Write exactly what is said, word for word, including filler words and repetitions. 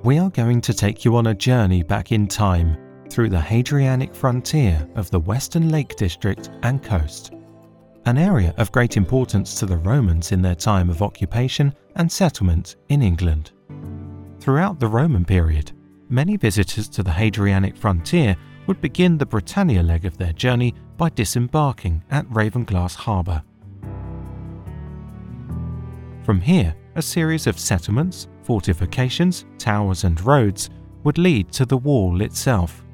we are going to take you on a journey back in time through the Hadrianic frontier of the Western Lake District and coast, an area of great importance to the Romans in their time of occupation and settlement in England. Throughout the Roman period, many visitors to the Hadrianic frontier would begin the Britannia leg of their journey by disembarking at Ravenglass Harbour. From here, a series of settlements, fortifications, towers and roads would lead to the wall itself.